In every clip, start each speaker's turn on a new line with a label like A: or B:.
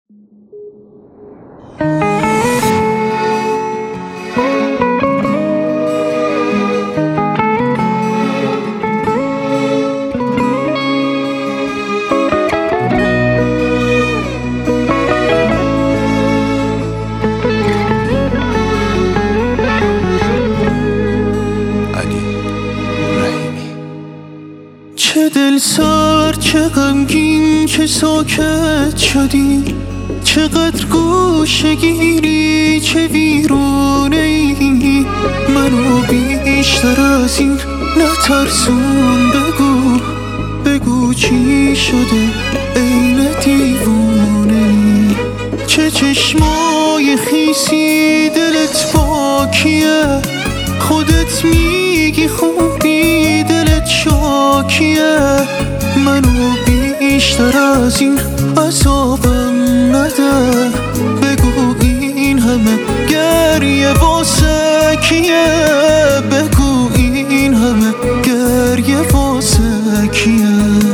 A: چه دل سر، چه غمگین که ساکت شدی، چقدر گوشه گیری، چه ویرونه ای. منو بیشتر از این نترسون، بگو چی شده عین دیوونه. چه چشمای خیسی، دلت پاکیه، خودت میگی خوبی، دلت شاکیه. منو بیشتر از این عذابم نده، بگو این همه گریه واسه کیه، بگو این همه گریه واسه کیه.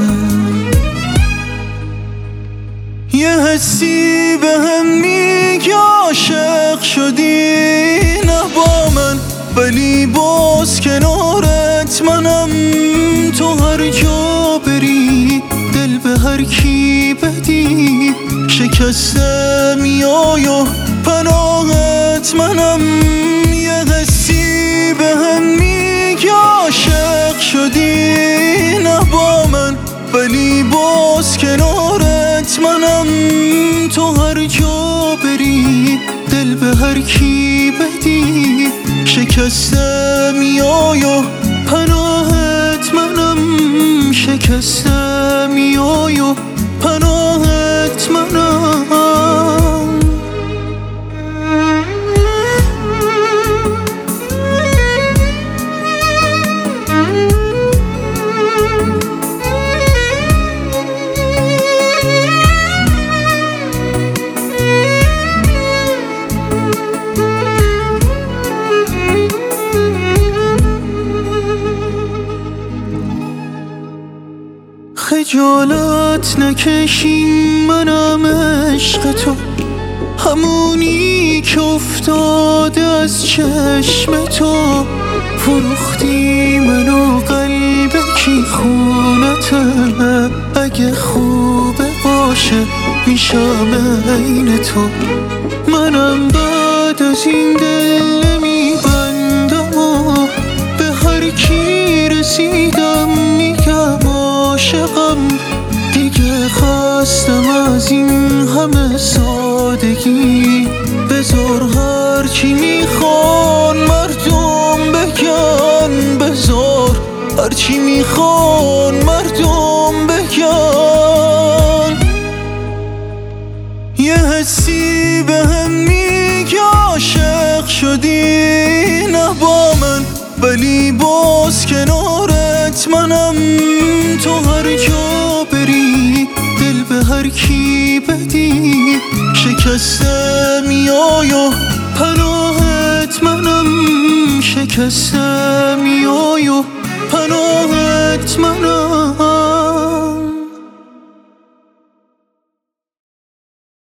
A: یه حسی به هم میگه عاشق شدی، نه با من ولی باز کنارت منم. تو هر جا بری، دل به هر کی بدی، شکسته میای و پناهت منم. یه حسی به هم میگه عاشق شدی، نه با من ولی باز کنارت منم. تو هر جا بری، دل به هر کی بدی، شکسته میای و پناهت منم. شکسته میای و پناهت منم. خجالت نکشیم، منم عشق تو، همونی که افتاده از چشم تو. فروختی منو قلب کی خونته، اگه خوبه باشه میشم عین تو. منم بعد از این دل نمیبندم و به هر کی رسیدم میگم عاشقم. دیگه خستم از این همه سادگی، بذار هرچی میخوان مردم بگن، بذار هرچی میخوان مردم بگن. یه حسی به هم میگه عاشق شدی، نه با من ولی باز کنارت منم. تو هر جا بری، دل به هر کی بدی، شکسته میای و پناهت منم. شکسته میای و پناهت منم.